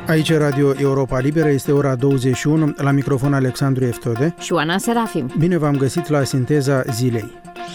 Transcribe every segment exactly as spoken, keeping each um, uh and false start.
Aici Radio Europa Liberă, este ora douăzeci și unu, la microfon Alexandru Eftode și Oana Serafim. Bine v-am găsit la sinteza zilei.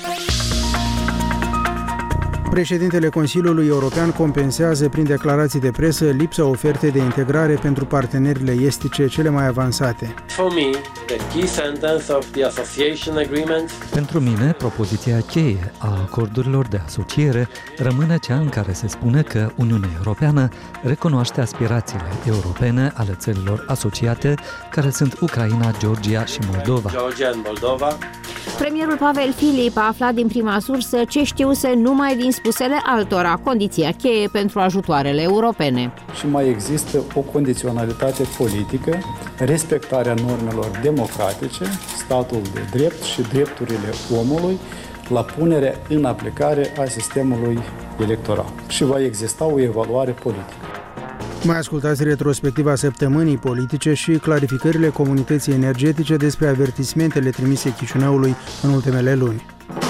Președintele Consiliului European compensează prin declarații de presă lipsa ofertei de integrare pentru partenerile estice cele mai avansate. For me, the key sentence of the association agreement. Pentru mine, propoziția cheie a acordurilor de asociere rămâne cea în care se spune că Uniunea Europeană recunoaște aspirațiile europene ale țărilor asociate, care sunt Ucraina, Georgia și Moldova. Georgia and Moldova. Premierul Pavel Filip a aflat din prima sursă ce știuse numai din spusele altora, condiția cheie pentru ajutoarele europene. Și mai există o condiționalitate politică, respectarea normelor democratice, statul de drept și drepturile omului la punerea în aplicare a sistemului electoral. Și va exista o evaluare politică. Mai ascultați retrospectiva săptămânii politice și clarificările comunității energetice despre avertismentele trimise Chișinăului în ultimele luni.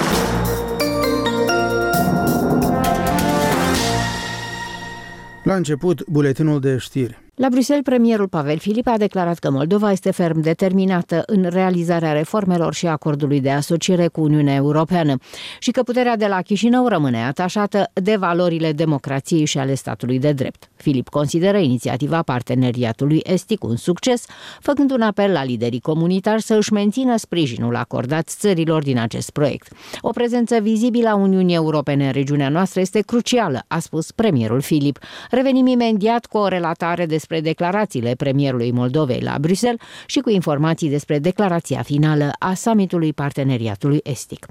La început, buletinul de știri. La Bruxelles, premierul Pavel Filip a declarat că Moldova este ferm determinată în realizarea reformelor și acordului de asociere cu Uniunea Europeană și că puterea de la Chișinău rămâne atașată de valorile democrației și ale statului de drept. Filip consideră inițiativa parteneriatului estic un succes, făcând un apel la liderii comunitari să își mențină sprijinul acordat țărilor din acest proiect. O prezență vizibilă a Uniunii Europene în regiunea noastră este crucială, a spus premierul Filip. Revenim imediat cu o relatare despre despre declarațiile premierului Moldovei la Bruxelles și cu informații despre declarația finală a summitului parteneriatului estic.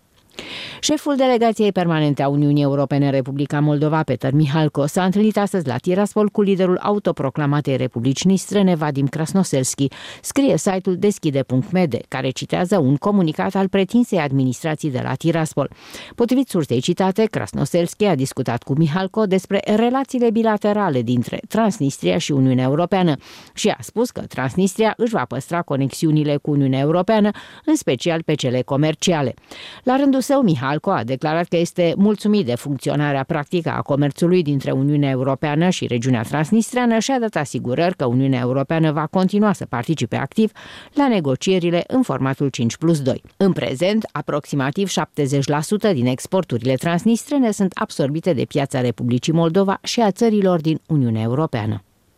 Șeful delegației permanente a Uniunii Europene în Republica Moldova, Peter Mihalko, s-a întâlnit astăzi la Tiraspol cu liderul autoproclamatei Republici Nistrene, Vadim Krasnoselski, scrie site-ul deschide punct m d, care citează un comunicat al pretinsei administrații de la Tiraspol. Potrivit sursei citate, Krasnoselski a discutat cu Mihalko despre relațiile bilaterale dintre Transnistria și Uniunea Europeană și a spus că Transnistria își va păstra conexiunile cu Uniunea Europeană, în special pe cele comerciale. La rândul său, Mihalko a declarat că este mulțumit de funcționarea practică a comerțului dintre Uniunea Europeană și regiunea transnistreană și a dat asigurări că Uniunea Europeană va continua să participe activ la negocierile în formatul cinci plus doi. În prezent, aproximativ șaptezeci la sută din exporturile transnistrene sunt absorbite de piața Republicii Moldova și a țărilor din Uniunea Europeană.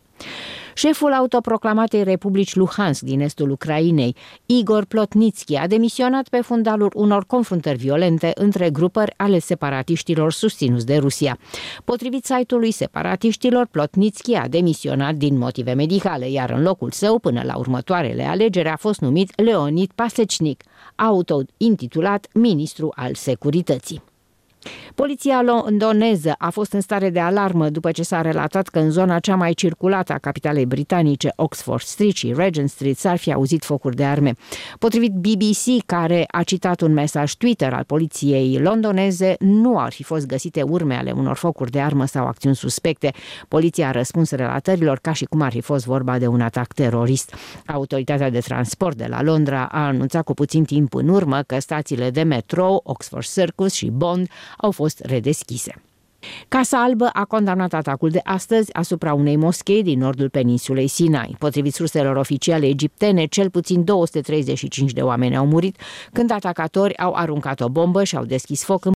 Șeful autoproclamatei Republici Luhansk din estul Ucrainei, Igor Plotnitski, a demisionat pe fundalul unor confruntări violente între grupări ale separatiștilor susținuți de Rusia. Potrivit site-ului separatiștilor, Plotnitski a demisionat din motive medicale, iar în locul său, până la următoarele alegeri, a fost numit Leonid Pasechnik, auto-intitulat ministru al securității. Poliția londoneză a fost în stare de alarmă după ce s-a relatat că în zona cea mai circulată a capitalei britanice, Oxford Street și Regent Street, s-ar fi auzit focuri de arme. Potrivit B B C, care a citat un mesaj Twitter al poliției londoneze, nu ar fi fost găsite urme ale unor focuri de armă sau acțiuni suspecte. Poliția a răspuns relatărilor ca și cum ar fi fost vorba de un atac terorist. Autoritatea de transport de la Londra a anunțat cu puțin timp în urmă că stațiile de metrou, Oxford Circus și Bond au fost redeschise. Casa Albă a condamnat atacul de astăzi asupra unei moschei din nordul peninsulei Sinai. Potrivit surselor oficiale egiptene, cel puțin două sute treizeci și cinci de oameni au murit când atacatori au aruncat o bombă și au deschis foc